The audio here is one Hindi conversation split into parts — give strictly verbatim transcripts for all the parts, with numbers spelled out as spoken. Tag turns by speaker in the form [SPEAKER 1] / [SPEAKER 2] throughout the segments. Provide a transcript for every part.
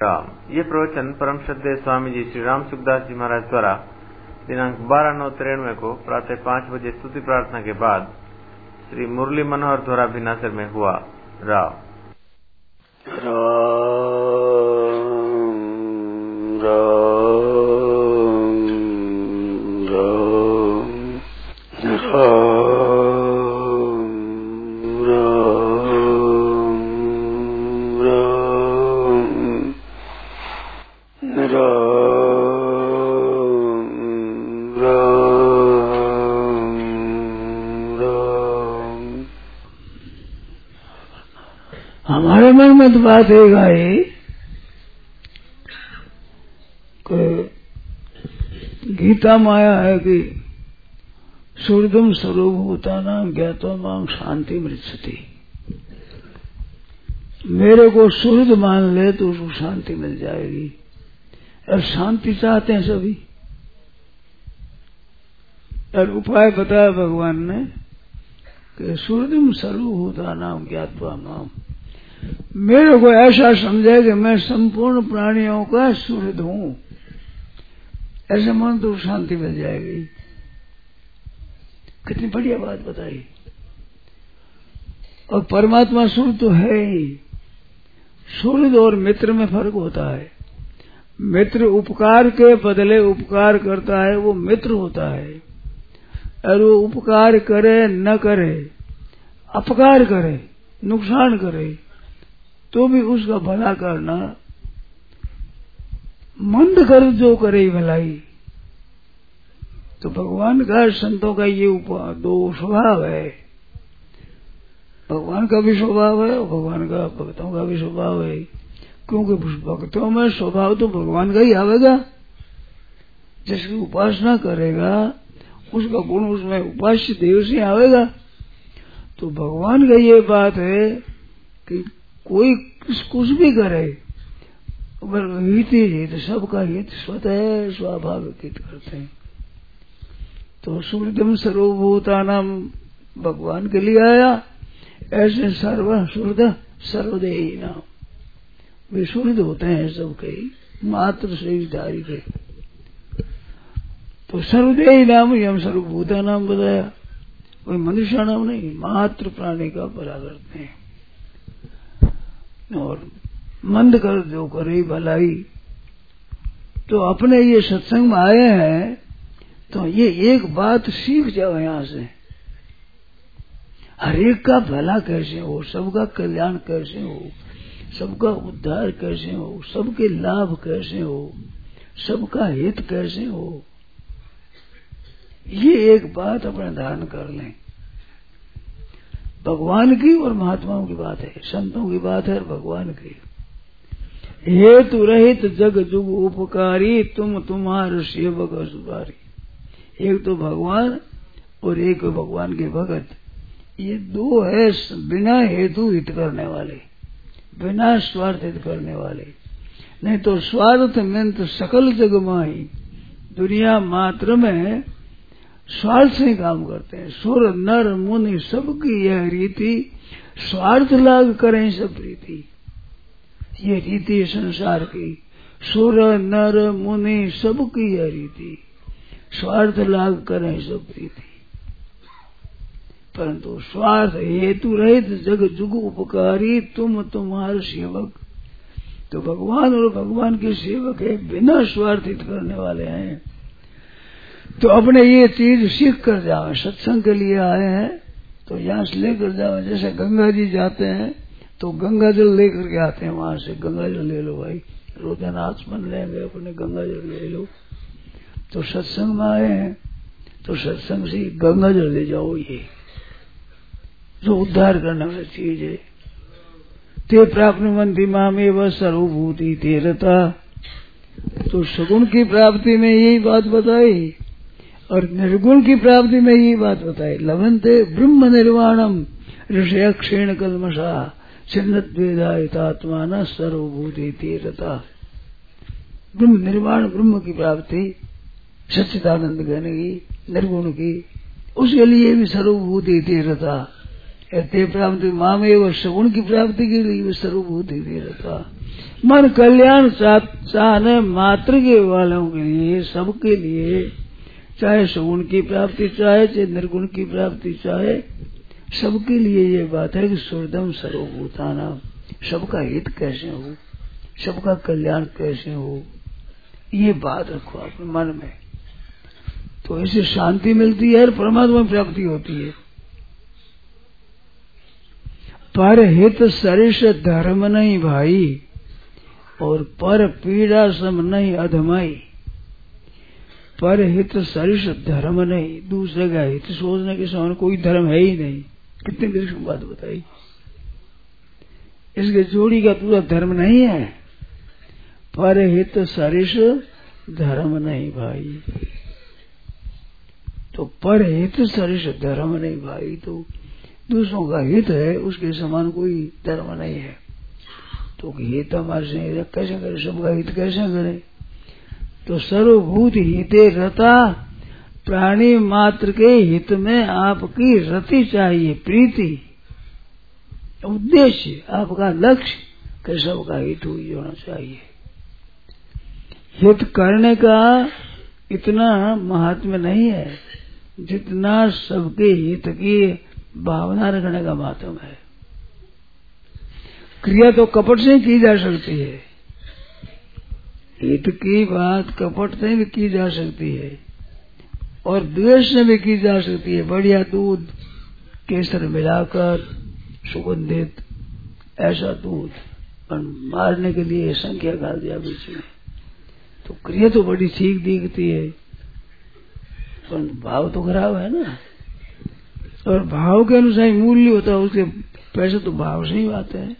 [SPEAKER 1] राम। ये प्रवचन परम श्रद्धेय स्वामी जी श्री राम सुखदास जी महाराज द्वारा दिनांक बारह नौ तिरानवे को प्रातः पाँच बजे स्तुति प्रार्थना के बाद श्री मुरली मनोहर द्वारा भिनासर में हुआ। राम
[SPEAKER 2] राम राम राम
[SPEAKER 3] हमारे मन में तो बात है गाई गीता में आया है कि सुहृदम सर्वभूतानां ज्ञात्वा मां शांति मृच्छति। मेरे को सुहृद मान ले तो उसको शांति मिल जाएगी। और शांति चाहते हैं सभी। और उपाय बताया भगवान ने कि सुहृदम सर्वभूतानां ज्ञात्वा मां, मेरे को ऐसा समझे कि मैं संपूर्ण प्राणियों का सुहृद हूं, ऐसे मन तो शांति मिल जाएगी। कितनी बढ़िया बात बताई। और परमात्मा सुहृद तो है ही। सुहृद और मित्र में फर्क होता है। मित्र उपकार के बदले उपकार करता है, वो मित्र होता है। और वो उपकार करे न करे, अपकार करे, नुकसान करे, तो भी उसका भला करना। मंद कर जो करे भलाई। तो भगवान का संतों का ये दो स्वभाव है। भगवान का भी स्वभाव है और भगवान का भक्तों का भी स्वभाव है। क्योंकि भक्तों में स्वभाव तो भगवान का ही आवेगा। जिसकी उपासना करेगा उसका गुण उसमें उपास्य देव से आवेगा। तो भगवान का ये बात है कि कोई कुछ भी करे, हित ही हित, सबका हित स्वतः स्वाभाविक हित करते हैं। तो सुहृदम सर्वभूतानां भगवान के लिए आया। ऐसे सर्व सुहृद सर्वदेही नाम, वे सुहृद होते हैं सबके, मात्र शरीरधारी के। तो सर्वदेही नाम ही हम सर्वभूतानां बताया। कोई मनुष्य नाम नहीं, मात्र प्राणी का भला करते हैं। और मंद कर जो करे भलाई। तो अपने ये सत्संग में आए हैं तो ये एक बात सीख जाओ यहां से। हर एक का भला कैसे हो, सबका कल्याण कैसे हो, सबका उद्धार कैसे हो, सबके लाभ कैसे हो, सबका हित कैसे हो, ये एक बात अपने धारण कर लें। भगवान की और महात्माओं की बात है, संतों की बात है और भगवान की। हेतु रहित जग जुग उपकारी, तुम तुम्हार सेवक असुधारी। एक तो भगवान और एक भगवान के भगत, ये दो है बिना हेतु हित करने वाले, बिना स्वार्थ हित करने वाले। नहीं तो स्वार्थ में तो सकल जग माही, दुनिया मात्र में स्वार्थ से काम करते हैं। सुर नर मुनि सबकी यह रीति, स्वार्थ लाग करें सब रीति। ये रीति संसार की, सुर नर मुनि सबकी यह रीति, स्वार्थ लाग करें सब रीति। परंतु स्वार्थ हेतु रहित जग जुग उपकारी, तुम तुम्हारे सेवक। तो भगवान और भगवान के सेवक है, बिना स्वार्थित करने वाले हैं। तो अपने ये चीज सीख कर जाओ। सत्संग के लिए आए हैं तो यहाँ से लेकर जाओ। जैसे गंगा जी जाते हैं तो गंगा जल लेकर के आते हैं, वहां से गंगा जल ले लो भाई, रोजाना आचमन लेंगे अपने, गंगा जल ले लो। तो सत्संग में आए हैं तो सत्संग से गंगा जल ले जाओ, ये जो उद्धार करने वाली चीज है। ते प्राप्नुवन्ति मामेव सर्वभूति तेरता। तो सगुण की प्राप्ति में यही बात बताई और निर्गुण की प्राप्ति में यही बात बताई। लभन्ते ब्रह्म निर्वाणम ऋषय क्षीण कल्मषा छिन्नद्वेदायितात्मान सर्वभूति तीरता। ब्रह्म निर्वाण, ब्रह्म की प्राप्ति, सच्चिदानंद ज्ञान की, निर्गुण की, उसके लिए भी सर्वभूति तीरता। ते प्राप्ति मामेव, सगुण की प्राप्ति के लिए भी सर्वभूति तीरता। मन कल्याण चाहने मात्र के वालों के लिए, सबके लिए, चाहे सगुण की प्राप्ति चाहे चाहे निर्गुण की प्राप्ति चाहे, सबके लिए ये बात है कि सुहृदम सर्वभूतानां, सबका हित कैसे हो, सबका कल्याण कैसे हो, ये बात रखो अपने मन में। तो इससे शांति मिलती है और परमात्मा में प्राप्ति होती है। पर हित सरिष धर्म नहीं भाई, और पर पीड़ा सम नहीं अधमाई। पर हित सरिष धर्म नहीं, दूसरे का हित सोचने के समान कोई धर्म है ही नहीं। कितनी दिलचस्प बात बताई। इसके जोड़ी का पूरा धर्म नहीं है। पर हित सरिष धर्म नहीं भाई, तो पर हित सरिष धर्म नहीं भाई, तो दूसरों का हित है उसके समान कोई धर्म नहीं है। तो हित हमारे से कैसे करें, सबका हित कैसे करें? तो सर्वभूत हिते रता, प्राणी मात्र के हित में आपकी रति चाहिए, प्रीति, उद्देश्य, आपका लक्ष्य कि सबका हित हुई होना चाहिए। हित करने का इतना महात्म्य नहीं है जितना सबके हित की भावना रखने का महात्म है। क्रिया तो कपट से की जा सकती है, हित की बात कपट से भी की जा सकती है और द्वेष से भी की जा सकती है। बढ़िया दूध केसर मिलाकर सुगंधित ऐसा दूध और मारने के लिए संख्या डाल दिया बीच में, तो क्रिया तो बड़ी ठीक दिखती है पर भाव तो खराब है ना। और भाव के अनुसार मूल्य होता है, उसके पैसे तो भाव से ही आते हैं।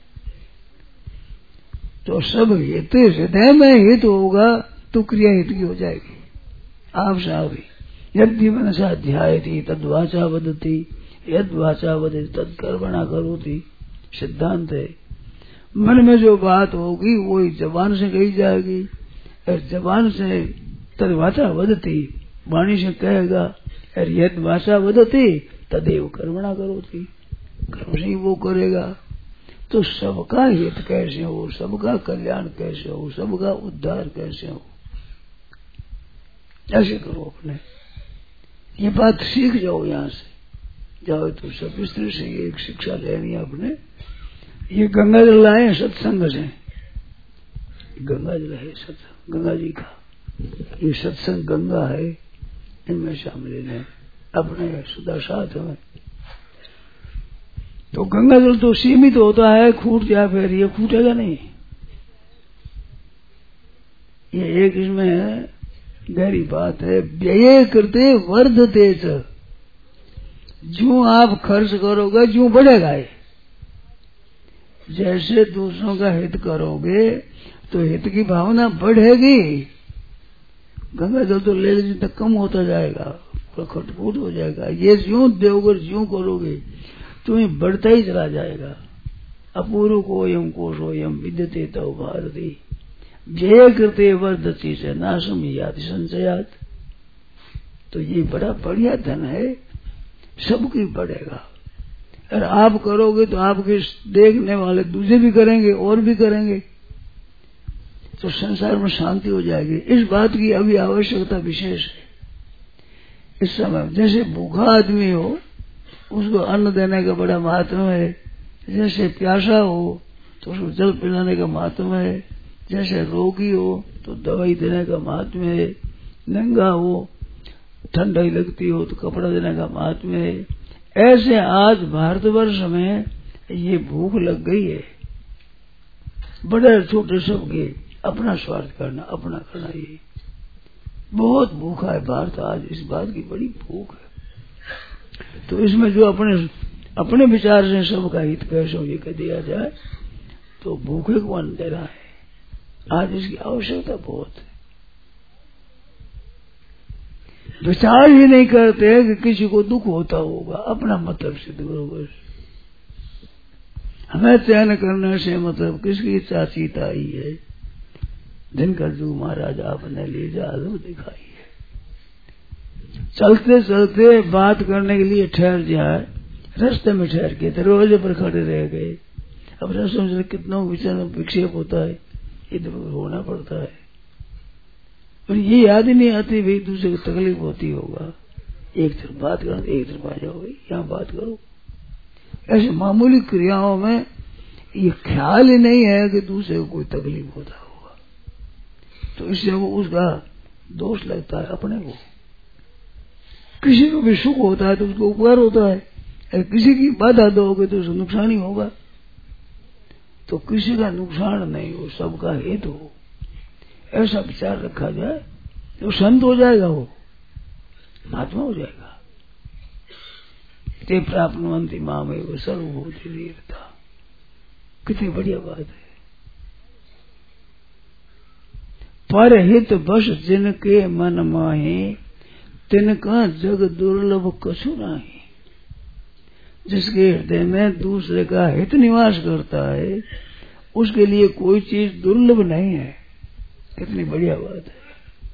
[SPEAKER 3] तो सब हित हृदय में हित होगा तो क्रिया हित की हो जाएगी। आप साहब यदि मनसा अध्याय थी तद वाचा वदती, यद वाचा वदती तद कर्मणा करोति, सिद्धांत है। मन में जो बात होगी वही जबान से कही जाएगी, और जबान से तद वाचा वदती, वाणी से कहेगा, और यद वाचा वदती तदेव कर्मणा करोति, कर्म से ही वो करेगा। तो सबका हित कैसे हो, सबका कल्याण कैसे हो, सबका उद्धार कैसे हो, ऐसे करो अपने। ये बात सीख जाओ, यहाँ से जाओ तो सब स्त्री से एक शिक्षा लेनी है अपने। ये गंगा जल लाए सत्संग से, गंगा जल है सत्संग गंगा जी का, ये सत्संग गंगा है, इनमें शामिल है अपने सदा साथ में। तो गंगा जल तो सीमित होता है, खूट जाए फिर ये खूटेगा नहीं। ये एक इसमें गहरी बात है। व्यय करते वर्धते च, जो आप खर्च करोगे जो बढ़ेगा ये। जैसे दूसरों का हित करोगे तो हित की भावना बढ़ेगी। गंगा जल तो ले जितना कम होता जाएगा, खटफूट हो जाएगा। ये ज्यों दोगे ज्यों करोगे तुम्हें बढ़ता ही चला जाएगा। अपूर्व को यम कोशो यम विद्यते तव भारती, व्यय करते वर्धती से नाशम याति संचयात। तो ये बड़ा बढ़िया धन है, सबकी बढ़ेगा। और आप करोगे तो आपके देखने वाले दूसरे भी करेंगे और भी करेंगे, तो संसार में शांति हो जाएगी। इस बात की अभी आवश्यकता विशेष है इस समय। जैसे भूखा आदमी हो उसको अन्न देने का बड़ा महत्व है, जैसे प्यासा हो तो उसको जल पिलाने का महत्व है, जैसे रोगी हो तो दवाई देने का महत्व है, नंगा हो ठंडाई लगती हो तो कपड़ा देने का महत्व है। ऐसे आज भारतवर्ष में ये भूख लग गई है, बड़े छोटे सबके अपना स्वार्थ करना, अपना करना, ये बहुत भूखा है भारत आज, इस बात की बड़ी भूख है। तो इसमें जो अपने अपने विचार से सबका हित कैसे हो ये कह दिया जाए तो भूखे को अन्न दे रहा है। आज इसकी आवश्यकता बहुत है। विचार ही नहीं करते कि किसी को दुख होता होगा, अपना मतलब सिद्ध करो बस। हमें चयन करने से मतलब किसकी चाचीता ही है, जिनका जो महाराज आपने ले जादू दिखाई है। चलते चलते बात करने के लिए ठहर जाए, रास्ते में ठहर के दरवाजे पर खड़े रह गए। अब रास्ते में कितना विचार विक्षेप होता है, इधर उधर होना पड़ता है। और ये याद ही नहीं आती भाई दूसरे को तकलीफ होती होगा, एक तरफ बात करो एक तरफ आ जाओ, यहाँ बात करो। ऐसे मामूली क्रियाओं में ये ख्याल ही नहीं है कि दूसरे को कोई तकलीफ होता होगा, तो इससे वो उसका दोष लगता है अपने को। किसी को भी सुख होता है तो उसको उपकार होता है, अगर किसी की बाधा दोगे तो उसको नुकसान ही होगा। तो किसी का नुकसान नहीं हो, सबका हित हो, ऐसा विचार रखा जाए तो संत हो जाएगा, वो महात्मा हो जाएगा। ते प्राप्नुवन्ति मामेव सर्वभूति वीरता, कितनी बढ़िया बात है। पर हित बस जिनके मन माहे, तिनका जग दुर्लभ कछु नाही। जिसके हृदय में दूसरे का हित निवास करता है उसके लिए कोई चीज दुर्लभ नहीं है। कितनी बढ़िया बात है।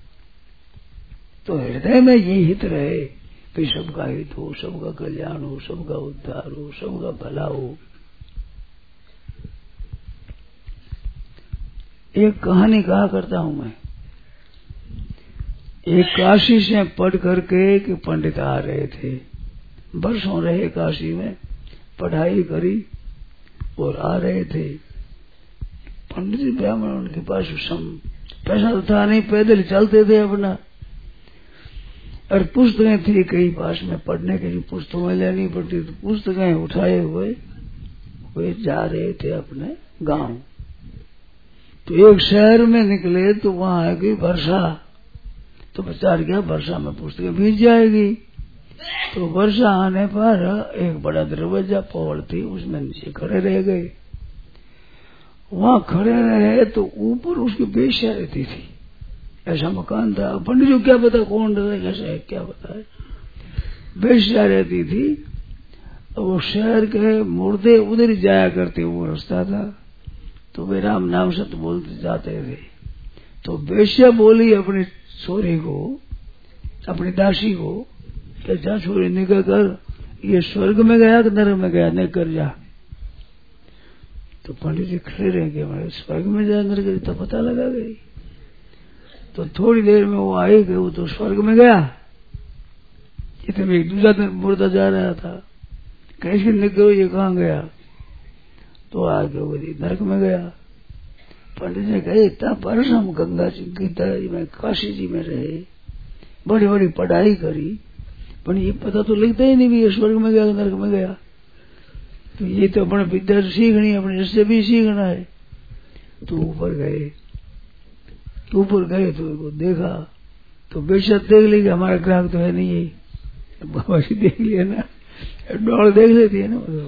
[SPEAKER 3] तो हृदय में ये हित रहे कि सबका हित हो, सबका कल्याण हो, सबका उद्धार हो, सबका भला हो। एक कहानी कहा करता हूं मैं। एक काशी से पढ़ करके कि पंडित आ रहे थे, वर्षों रहे काशी में, पढ़ाई करी और आ रहे थे। पंडित जी ब्राह्मण, उनके पास सम पैसा तो था नहीं, पैदल चलते थे अपना। और पुस्तकें थी कई पास में पढ़ने के लिए, पुस्तकें लेनी पड़ती, तो पुस्तकें उठाए हुए वे जा रहे थे अपने गांव। तो एक शहर में निकले तो वहां आ गई वर्षा। तो विचार किया वर्षा में पुस्तकें भीग जाएगी। तो वर्षा आने पर एक बड़ा दरवाजा पौड़ थी, उसमें नीचे खड़े रह गए। वहां खड़े रहे तो ऊपर उसकी बेश्या रहती थी, ऐसा मकान था। पंडित जी क्या पता कौन रहे कैसा है, क्या पता है, बेश्या रहती थी। वो शहर के मुर्दे उधर ही जाया करते, वो रास्ता था। तो वे राम नाम सत्य बोलते जाते थे। तो बेश्या बोली अपनी छोरी को, अपनी दासी को, कि जा छोरी निकल कर, ये स्वर्ग में गया कि नरक में गया, निकल कर जा। तो पंडित जी खड़े रह गए, हमारे स्वर्ग में जाए नरक गई तो पता लगा गई। तो थोड़ी देर में वो आई कि वो तो स्वर्ग में गया। इतने एक दूसरा दिन मुर्दा जा रहा था, कैसे निकलो ये कहाँ गया, तो आगे वो नरक में गया। पंडित जी कहे इतना वर्ष हम गंगा जी की तरह में काशी जी में रहे, बड़ी बड़ी पढ़ाई करी, पर ये पता तो लगता ही नहीं भी ये स्वर्ग में गया नरक में गया। तो ये तो अपने विद्या सीखनी, अपने इससे भी सीखना है। तो ऊपर गए, ऊपर गए तो वो देखा, तो बेशक देख ली कि हमारा ग्राहक तो है नहीं है, बाबा जी देख लिया ना, डॉल देख लेती है ना वो।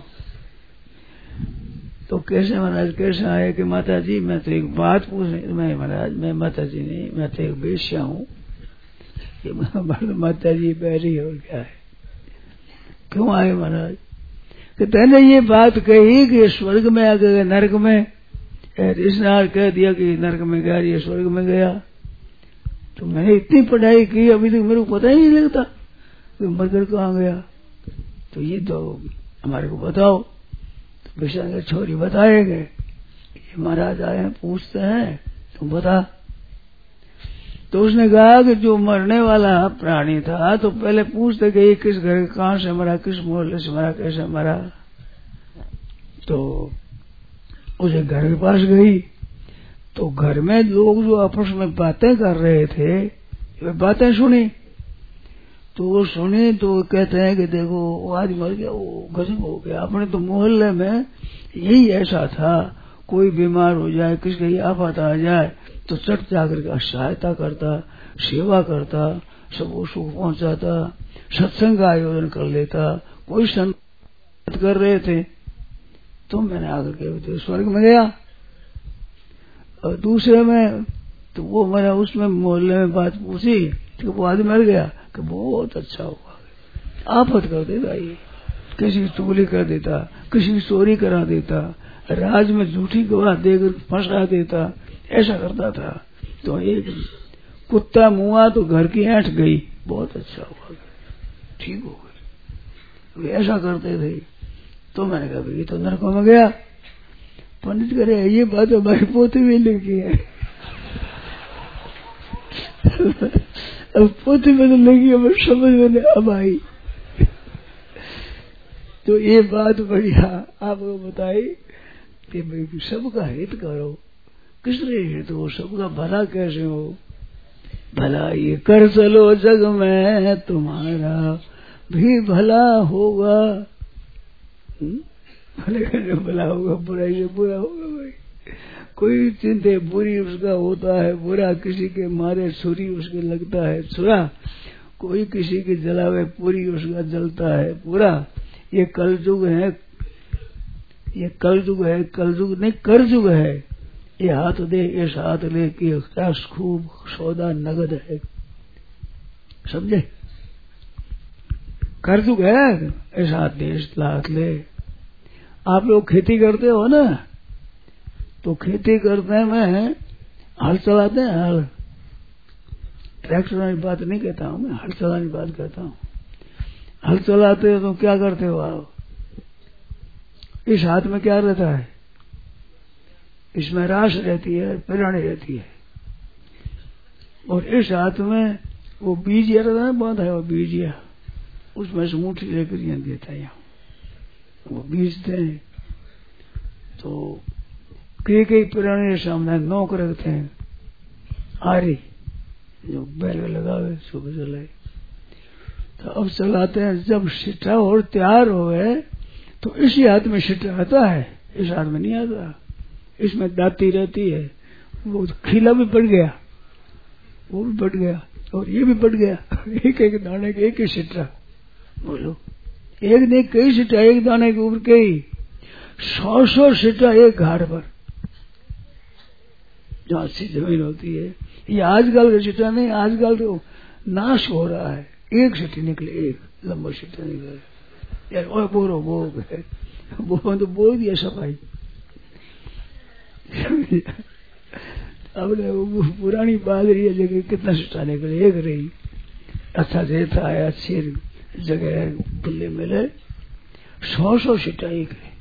[SPEAKER 3] तो कैसे महाराज कैसे आए कि माता जी मैं तो एक बात पूछने, मैं महाराज मैं माता जी नहीं, मैं तो एक बेश्या हूँ। ये माता जी बैरी और क्या है, क्यों आए महाराज? कि तेने ये बात कही कि स्वर्ग में आ गया नरक में, इसने कह दिया कि नरक में गया, ये स्वर्ग में गया। तो मैंने इतनी पढ़ाई की, अभी तक मेरे को पता ही नहीं लगता कि मरकर कहाँ गया। तो ये तो हमारे को बताओ। तो बेशक छोरी बताएंगे, ये महाराज आए हैं पूछते हैं, तुम बता। तो उसने कहा कि जो मरने वाला प्राणी था तो पहले पूछते कि ये किस घर कहाँ से मरा, किस मोहल्ले से मरा, कैसे मरा। तो उसे घर के पास गई तो घर में लोग जो आपस में बातें कर रहे थे, वे बातें सुनी। तो वो सुनी तो कहते हैं कि देखो वो आज मर गया, वो गजब हो गया। अपने तो मोहल्ले में यही ऐसा था, कोई बीमार हो जाए, किसकी आफत आ जाए तो चट जाकर का सहायता करता, सेवा करता, सबको सुख पहुंचाता, सत्संग का आयोजन कर लेता। कोई संत कर रहे थे तो मैंने आकर के स्वर्ग में गया। और दूसरे में तो वो मैंने उसमें मोहल्ले में बात पूछी कि वो आदमी मर गया कि बहुत अच्छा हुआ। आफत कर देता, ये किसी की चुगली कर देता, किसी की चोरी करा देता, राज में झूठी गवाह देकर फंसा देता, ऐसा करता था। तो एक कुत्ता मुआ तो घर की ऐंठ गई, बहुत अच्छा हुआ, ठीक हो गई। वे ऐसा करते थे। तो मैंने कहा ये तो नरकों में गया। पंडित करे ये बात हमारी पोती में लिखी है। अब पोती में तो लगी, अब समझ में अब आई। तो ये बात बढ़िया आपको बताई कि भाई सबका हित करो। किस तरह हित हो, सबका भला कैसे हो? भला ये कर चलो जग में तुम्हारा भी भला होगा। भले करने भला होगा, बुराई से बुरा होगा। भाई कोई चिंते बुरी उसका होता है बुरा, किसी के मारे छुरी उसके लगता है छुरा, कोई किसी के जलावे पूरी उसका जलता है पूरा। ये कलयुग है, ये कलयुग है, कलयुग नहीं करजुग है। ये हाथ दे इस हाथ ले कि रस खूब सौदा नगद है, समझे? करजुग है, इस हाथ दे इस हाथ ले। आप लोग खेती करते हो ना, तो खेती करने में हल चलाते हैं, हल। ट्रैक्टर की बात नहीं कहता हूँ मैं, हल चलाने की बात कहता हूँ। हल चलाते हो तो क्या करते हो आप? इस हाथ में क्या रहता है? इसमें राश रहती है, पिरानी रहती है, और इस हाथ में वो बीजिया रहता है, बांधा है वो बीजिया, उसमें से मुट्ठी लेकर यहाँ देता है, यहाँ वो बीजते हैं। तो कई कई पुराने सामने नौक रखते हैं, आरी जो बैल लगावे सुबह चलाए। तो अब चलाते हैं, जब सिट्टा और तैयार हो गए तो इसी हाथ में सिट्टा आता है, इस हाथ में नहीं आता। इसमें दाती रहती है, वो खीला भी पड़ गया, वो भी पड़ गया, और ये भी पड़ गया। एक एक दाने के एक ही सिट्टा, बोलो एक नहीं कई सिट्टा, एक दाने के ऊपर कई सौ सौ सिट्टा एक घाट पर, जहाँ सी जमीन होती है। ये आजकल का सिट्टा नहीं, आजकल तो नाश हो रहा है। एक सिट्टी निकले, एक लंबा सिट्टा निकले यार, और बोरो बो गए, वो तो बोल दिया सफाई। अब वो पुरानी बात रही है, जगह कितना सिट्टा निकले, एक रही। अच्छा रेता है, अच्छी जगह है, खुले मिले, सौ सौ सिट्टा एक रही।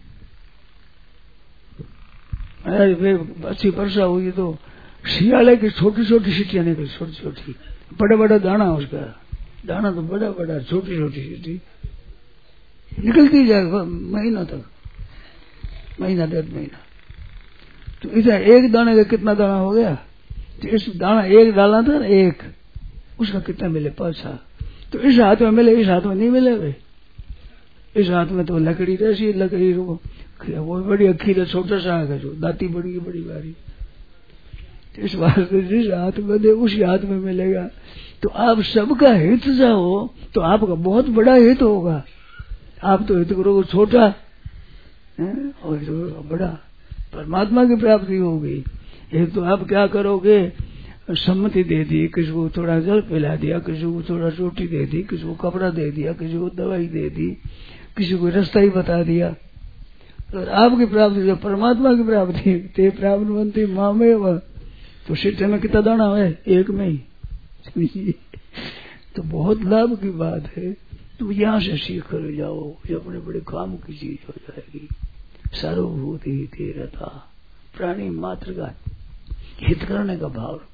[SPEAKER 3] अच्छी वर्षा हुई तो शियाले की छोटी छोटी सिटियां निकली, छोटी छोटी, बड़ा बड़ा दाना, उसका दाना तो बड़ा बड़ा, छोटी छोटी सिटी निकलती जाएगा महीना तक, महीना डेढ़ महीना। तो इधर एक दाने का कितना दाना हो गया? तो इस दाना एक डाला था ना, एक उसका कितना मिले? पाँच। तो इस हाथ में मिले, इस हाथ में नहीं मिले भाई। इस हाथ में तो लकड़ी रहती, लकड़ी वो बड़ी अखी है, छोटा सा है, जो दाती बड़ी बड़ी बारी। इस वास्ते जिस हाथ में दे उसी हाथ में मिलेगा। तो आप सबका हित जाओ तो आपका बहुत बड़ा हित होगा। आप तो हित करोगे छोटा और हित करोगे बड़ा, परमात्मा की प्राप्ति होगी। ये तो आप क्या करोगे? सम्मति दे दी, किसी को थोड़ा जल पिला दिया, किसी को थोड़ा रोटी दे दी, किसी को कपड़ा दे दिया, किसी को दवाई दे दी, किसी को रास्ता ही बता दिया। और आपकी प्राप्ति जो परमात्मा की प्राप्ति, ते प्राप्तवंती माँ में वह, तो सिट्टे में कितना दाना है? एक में ही। तो बहुत लाभ की बात है। तुम यहाँ से सीख कर जाओ, ये अपने बड़े काम की चीज हो जाएगी। सर्वभूति हिते रता, प्राणी मात्र का हित करने का भाव रखो,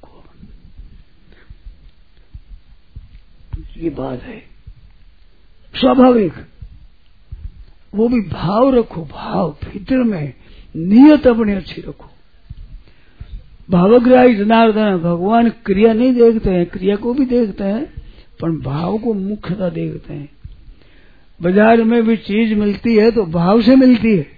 [SPEAKER 3] ये बात है स्वाभाविक। वो भी भाव रखो, भाव भीतर में नियत अपनी अच्छी रखो। भावग्राही जनार्दन भगवान क्रिया नहीं देखते हैं, क्रिया को भी देखते हैं, पर भाव को मुख्यतः देखते हैं। बाजार में भी चीज मिलती है तो भाव से मिलती है।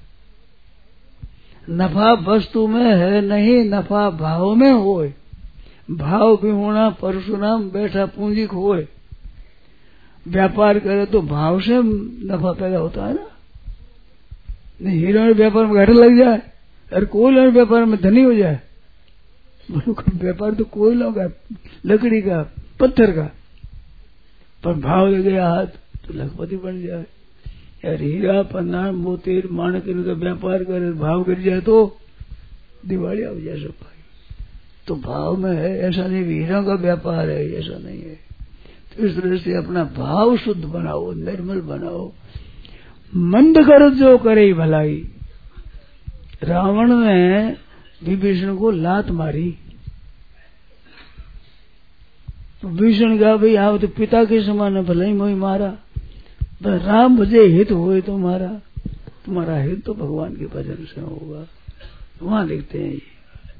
[SPEAKER 3] नफा वस्तु में है नहीं, नफा भाव में होए। भाव भी होना परशुराम बैठा पूंजी खोए। व्यापार करे तो भाव से नफा पैदा होता है ना। नहीं हीरो व्यापार में घाटा लग जाए, और कोयला व्यापार में धनी हो जाए। व्यापार तो कोयला का, लकड़ी का, पत्थर का, पर भाव लग गया हाथ तो लखपति बन जाए। यार हीरा पन्ना मोती माणक का व्यापार करे, भाव गिर जाए तो दिवाली हो जाए सब भाई। तो भाव में है, ऐसा नहीं हीरा का व्यापार है, ऐसा नहीं है। तो इस तरह से अपना भाव शुद्ध बनाओ, निर्मल बनाओ। मंद कर जो करे भलाई, रावण ने विभीषण को लात मारी तो विभीषण कहा भाई आप तो पिता के समान है, भले ही मोही मारा, बस राम भजे हित होए तो मारा, तुम्हारा हित तो भगवान के भजन से होगा। वहां लिखते हैं ये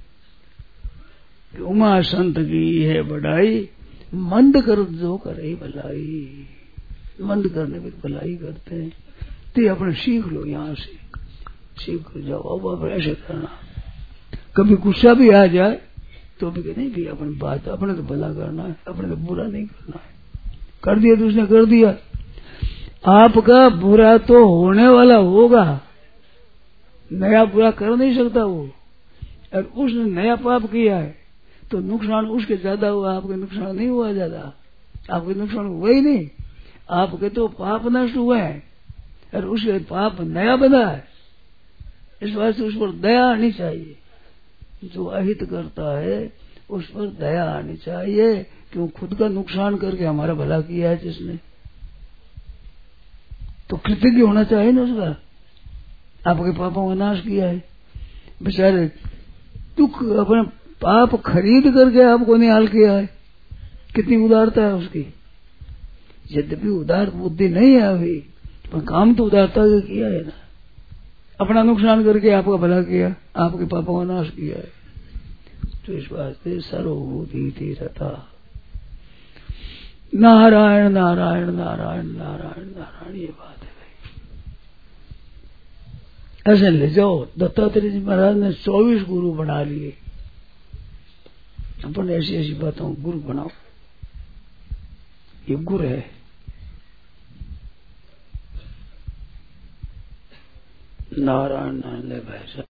[SPEAKER 3] कि उमा संत की है बढ़ाई, मंद कर जो करे भलाई। मंद करने में भलाई करते हैं, तो अपने सीख लो, यहाँ से सीख कर जाओ। अब आप ऐसे करना, कभी गुस्सा भी आ जाए तो भी नहीं भी अपनी बात, अपने तो भला करना है, अपने तो बुरा नहीं करना है। कर दिया तो उसने कर दिया, आपका बुरा तो होने वाला होगा, नया बुरा कर नहीं सकता वो। और उसने नया पाप किया है तो नुकसान उसके ज्यादा हुआ, आपके नुकसान नहीं हुआ ज्यादा, आपके नुकसान हुआ ही नहीं, आपके तो पाप नष्ट हुए हैं और उसके पाप नया बना है। इस वास्ते उस पर दया आनी चाहिए, जो अहित करता है उस पर दया आनी चाहिए, क्यों खुद का नुकसान करके हमारा भला किया है जिसने, तो कृतज्ञ होना चाहिए ना उसका। आपके पापों का नाश किया है, बेचारे दुख अपने पाप खरीद करके आपको निहाल किया है, कितनी उदारता है उसकी। यद्यपि उदार बुद्धि नहीं है अभी, पर काम तो उदारता का किया है ना, अपना नुकसान करके आपका भला किया, आपके पापों का नाश किया है। तो इस वास्ते सर्वभूति तीरथा नारायण नारायण नारायण नारायण नारायण, ये बात है भाई। ऐसे ले जाओ, दत्तात्रेय जी महाराज ने चौबीस गुरु बना लिए, अपन ऐसी ऐसी बातों को गुरु बनाओ, ये गुरु है। नारायण नारायण ले भाई।